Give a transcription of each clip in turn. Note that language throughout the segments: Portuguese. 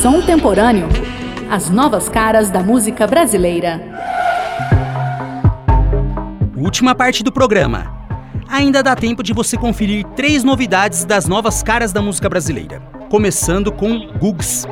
Som Temporâneo. As novas caras da música brasileira. Última parte do programa. Ainda dá tempo de você conferir 3 novidades das novas caras da música brasileira. Começando com Gugs.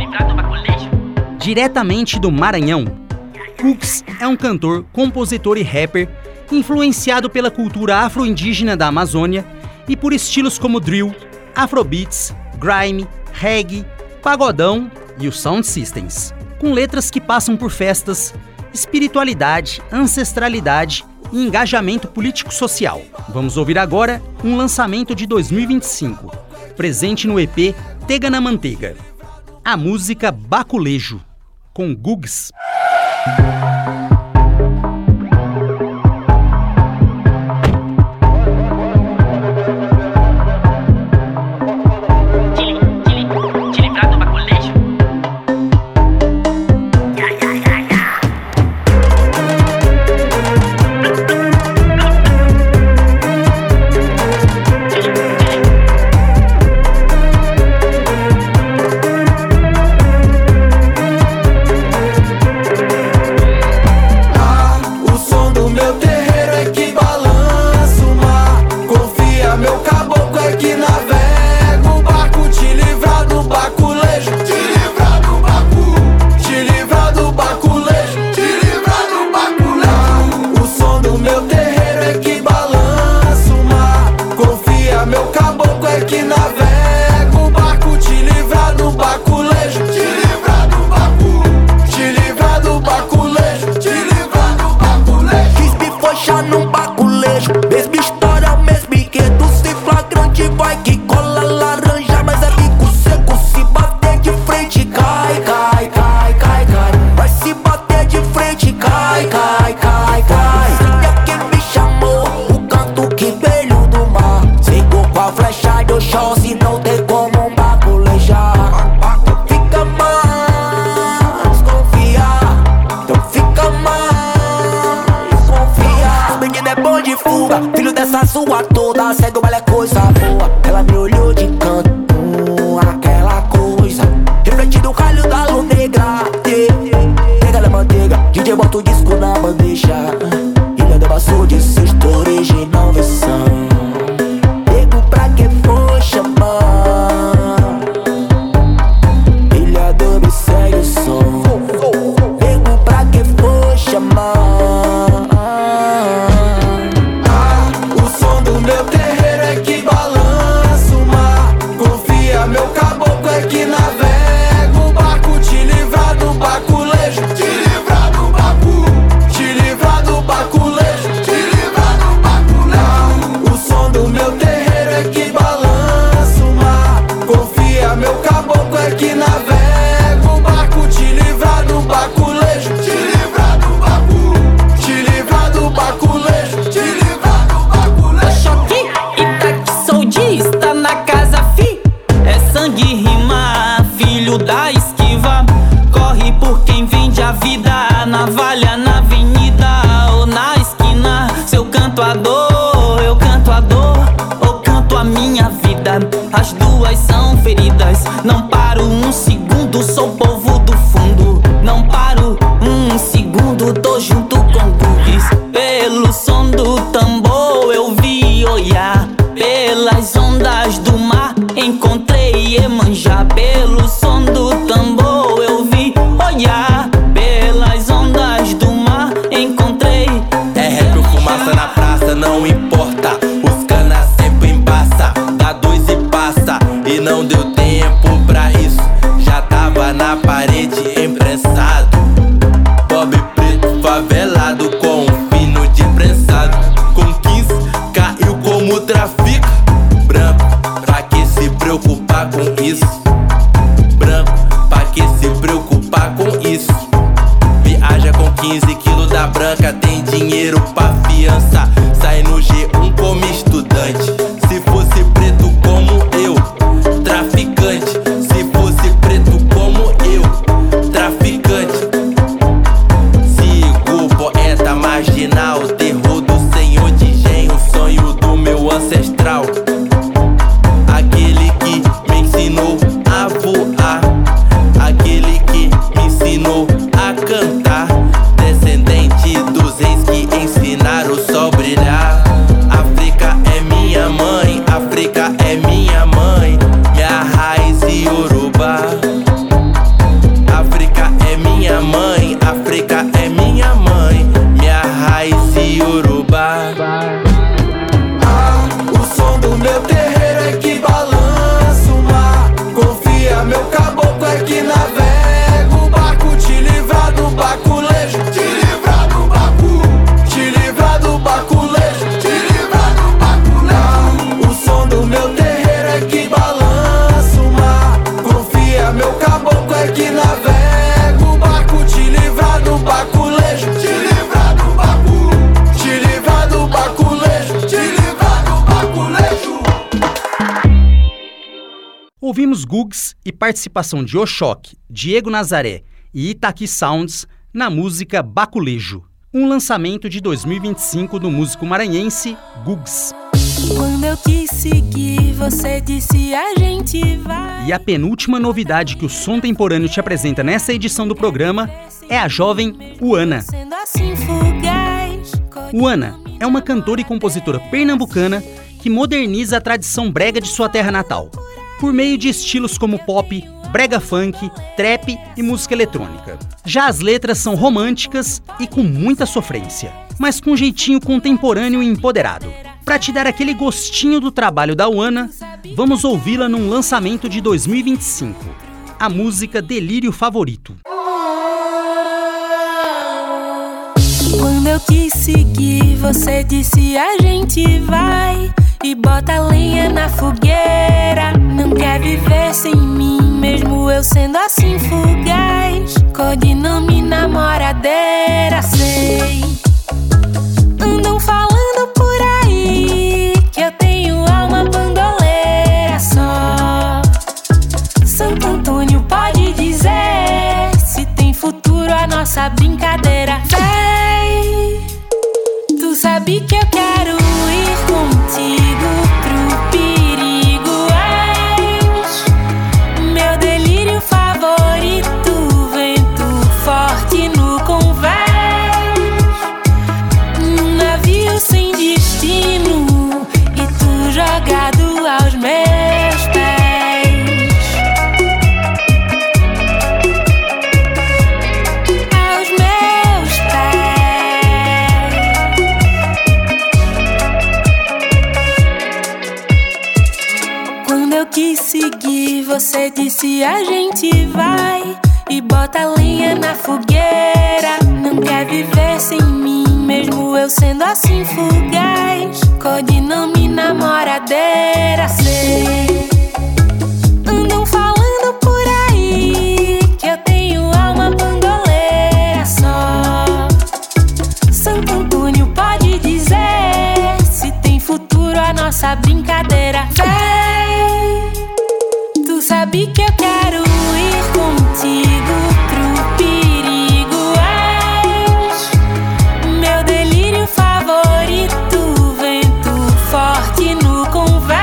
Diretamente do Maranhão, Gugs é um cantor, compositor e rapper influenciado pela cultura afro-indígena da Amazônia e por estilos como drill, afrobeats, grime, reggae, pagodão e os sound systems, com letras que passam por festas, espiritualidade, ancestralidade e engajamento político-social. Vamos ouvir agora um lançamento de 2025, presente no EP Tega na Manteiga. A música Baculejo, com Gugs. Filho dessa sua toda, segue o baile é coisa boa. Ela me olhou de canto, aquela coisa reflete do calho da luz negra. Pega na manteiga, DJ bota o disco na bandeja. Ilha do Baço de sexta original versão. Nego pra que for chamar, Ilha do me segue o som. Nego pra que for chamar. Da esquiva, corre por quem vende a vida, navalha na avenida ou na esquina. Se eu canto a dor, eu canto a dor, ou canto a minha vida. As duas são feridas. Não paro um segundo, sou povo do fundo. Não paro um segundo, tô junto com Gugs. Pelo som do tambor eu vi olhar, pelas ondas do mar encontrei Iemanjá. Pelo som do tambor eu vi olhar, pelas ondas do mar encontrei. É rap ou fumaça na praça, não importa. Os cana sempre embaça, dá 2 e passa. E não deu tempo pra isso, já tava na parede imprensado. Pobre preto favelado com um fino de prensado. Com 15 caiu como trafica. Branco, pra que se preocupar com isso? Branco, pra que se preocupar com isso? Viaja com 15 quilos da branca, tem dinheiro pra fiança. Sai no G1 como estudante. Se fosse preto como eu, traficante. Se fosse preto como eu, traficante. Sigo poeta marginal, terror do senhor de engenho, sonho do meu ancestral. Aquele que me ensinou a voar, meu caboclo é que navega o barco, te livrar do baculejo, te livrar do bacu, te livrar do baculejo, te livrar do baculejo. O som do meu terreiro é que balança o mar. Confia, meu caboclo é que navega o barco, te livrar do baculejo, te livrar do bacu, te livrar do baculejo, te livrar do baculejo. Ouvimos Gugs e participação de Oxóque, Diego Nazaré e Itaqui Sounds na música Baculejo, um lançamento de 2025 do músico maranhense Gugs. Quando eu quis seguir, você disse a gente vai. E a penúltima novidade que o Som Temporâneo te apresenta nessa edição do programa é a jovem Uana. Uana é uma cantora e compositora pernambucana que moderniza a tradição brega de sua terra natal, por meio de estilos como pop, brega funk, trap e música eletrônica. Já as letras são românticas e com muita sofrência, mas com um jeitinho contemporâneo e empoderado. Para te dar aquele gostinho do trabalho da Uana, vamos ouvi-la num lançamento de 2025, a música Delírio Favorito. Quando eu quis seguir, você disse a gente vai e bota lenha na fogueira. Não quer viver sem mim, mesmo eu sendo assim fugaz. Codinome namoradeira, sei. Andam falando por aí que eu tenho alma bandoleira só. Santo Antônio pode dizer se tem futuro a nossa brincadeira. Véi, tu sabe que eu quero ir contigo pro perigo. És meu delírio favorito, vento forte no convés. Navio sem destino e tu jogado aos meus pés. Aos meus pés. Quando eu quis seguir, você disse a gente vai e bota lenha na fogueira. Não quer viver sem mim, mesmo eu sendo assim fugaz. Codinome namoradeira, sei. Andam falando por aí que eu tenho alma bandoleira só. Santo Antônio pode dizer se tem futuro a nossa brincadeira. Véi, tu sabe que eu quero ir contigo pro perigo. És meu delírio favorito, vento forte no convés.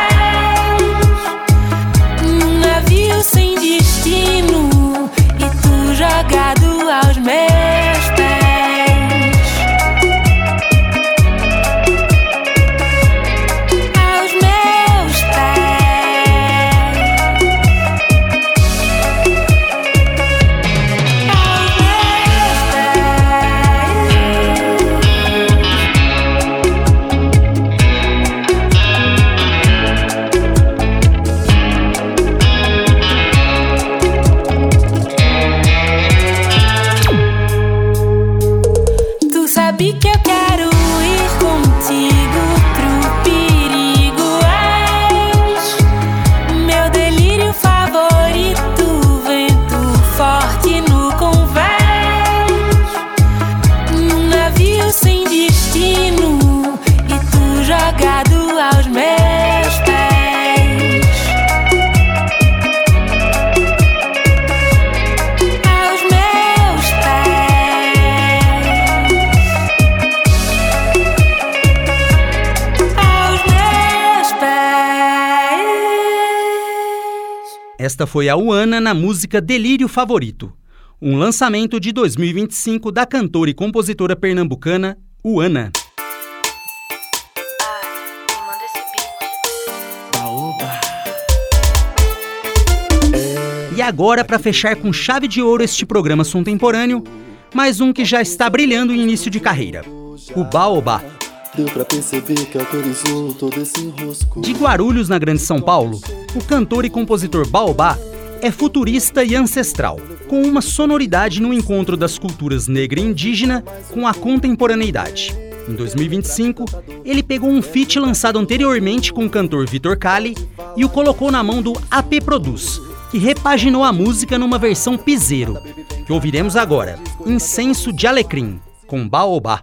Navio sem destino e tu jogado aos meus pés. Aos meus pés. Aos meus pés. Tu sabe que eu quero ir contigo pro perigo. És meu delírio favorito, vento forte no convés. Navio sem destino e tu jogado aos meus pés. Aos meus pés. Aos meus pés. Esta foi a Uana na música Delírio Favorito, um lançamento de 2025 da cantora e compositora pernambucana Uana. E agora, para fechar com chave de ouro este programa Som Temporâneo, mais um que já está brilhando em início de carreira, o Baobá. Deu pra perceber que autorizou todo esse enrosco. De Guarulhos, na Grande São Paulo, o cantor e compositor Baobá é futurista e ancestral, com uma sonoridade no encontro das culturas negra e indígena com a contemporaneidade. Em 2025, ele pegou um feat lançado anteriormente com o cantor Vitor Kali e o colocou na mão do AP Produz, que repaginou a música numa versão piseiro, que ouviremos agora, Incenso de Alecrim, com Baobá.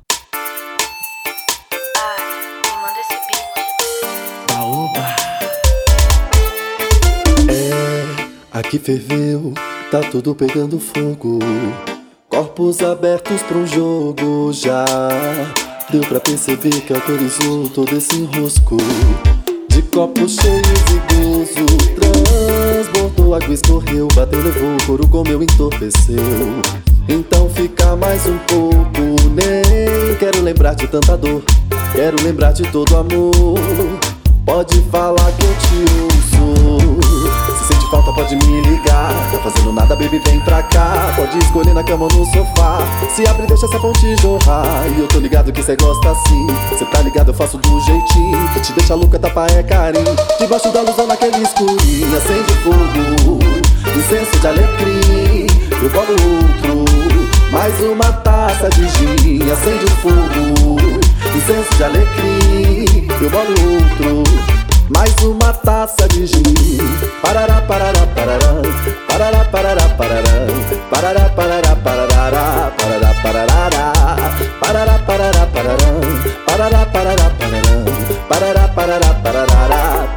Aqui ferveu, tá tudo pegando fogo. Corpos abertos pra um jogo já. Deu pra perceber que autorizou todo esse enrosco. De copos cheios e gozo, transbordou, água escorreu, bateu, levou, o couro comeu, entorpeceu. Então fica mais um pouco, nem quero lembrar de tanta dor, quero lembrar de todo amor. Pode falar que eu te ouço. Se sente falta pode me ligar. Tá fazendo nada, baby, vem pra cá. Pode escolher na cama ou no sofá. Se abre, deixa essa fonte jorrar. E eu tô ligado que cê gosta assim. Cê tá ligado, eu faço do jeitinho que te deixa louca, tapa é carinho. Debaixo da luz ou naquele escurinho, acende fogo, incenso de alecrim. Eu bolo outro, mais uma taça de gin. Acende fogo, incenso de alecrim. Eu bolo outro, mais uma taça de gin. Parará, parará, parará. Parará, parará, parará. Parará, parará, parará. Parará, parará. Parará, parará, parará. Parará, parará, parará. Parará, parará, parará.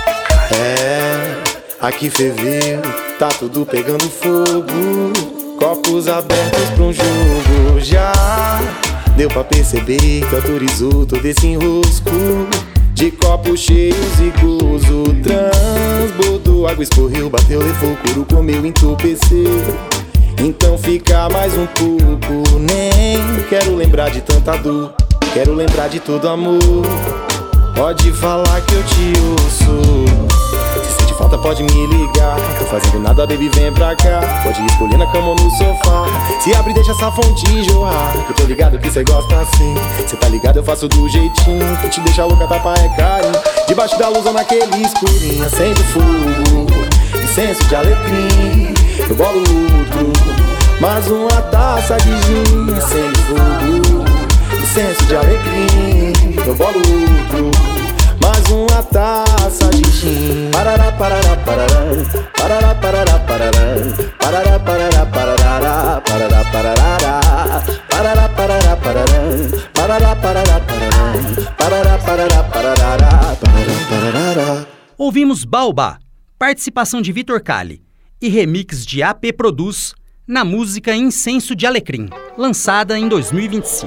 É, aqui ferveu, tá tudo pegando fogo. Copos abertos pra um jogo já. Deu pra perceber que autorizou todo esse enrosco. De copos cheios e gozo, transbordou, água escorreu, bateu, levou, couro comeu, entorpeceu. Então fica mais um pouco, nem quero lembrar de tanta dor, quero lembrar de todo amor. Pode falar que eu te ouço. Se sente falta pode me ligar. Tô fazendo nada, baby, vem pra cá. Pode escolher na cama ou no sofá. Se abre, deixa essa fonte jorrar. Eu tô ligado que cê gosta assim. Cê tá ligado, eu faço do jeitinho que te deixa louca, tapa é carinho. Debaixo da luz ou naquele escurinho, acende fogo, incenso de alecrim. Eu bolo outro, mais uma taça de gin. Acende fogo, incenso de alecrim. Eu bolo outro, mais uma taça de gin. Parará, parará, parará. Parará, parará, parará. Parará, parará, parará. Parará, parará. Parará, parará, parará. Parará, parará, parará. Parará, parará, parará. Parará, parará. Ouvimos Baobá, participação de Vitor Kali e remix de AP Produz na música Incenso de Alecrim, lançada em 2025.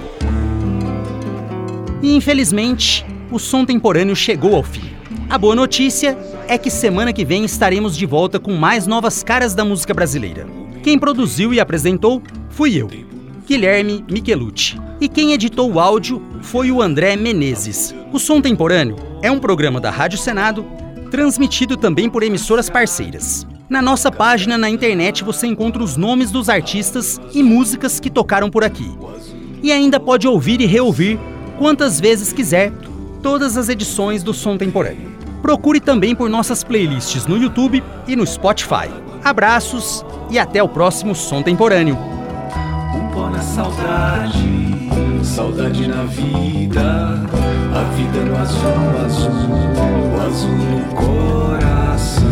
E infelizmente, o som temporâneo chegou ao fim. A boa notícia é que semana que vem estaremos de volta com mais novas caras da música brasileira. Quem produziu e apresentou fui eu, Guilherme Michelucci. E quem editou o áudio foi o André Menezes. O Som Temporâneo é um programa da Rádio Senado, transmitido também por emissoras parceiras. Na nossa página na internet você encontra os nomes dos artistas e músicas que tocaram por aqui. E ainda pode ouvir e reouvir quantas vezes quiser todas as edições do Som Temporâneo. Procure também por nossas playlists no YouTube e no Spotify. Abraços e até o próximo Som Temporâneo. Um pó na saudade, saudade na vida, a vida no azul, azul, o azul no coração.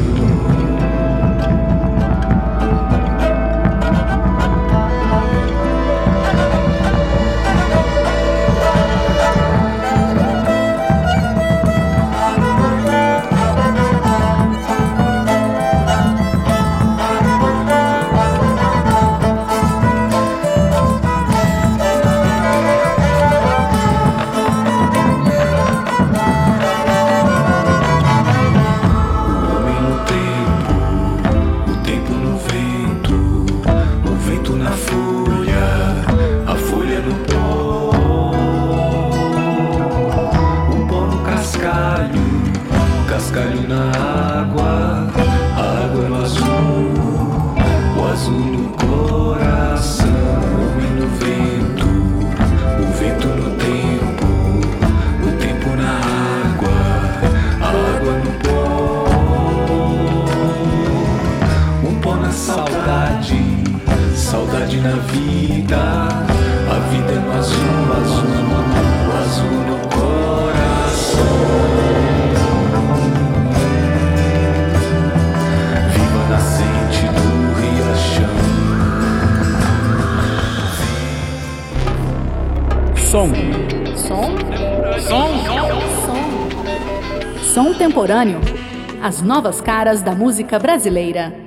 saudade, saudade na vida. A vida é no azul, azul, o azul no coração. Viva a nascente do riachão. Som. Som temporâneo. As novas caras da música brasileira.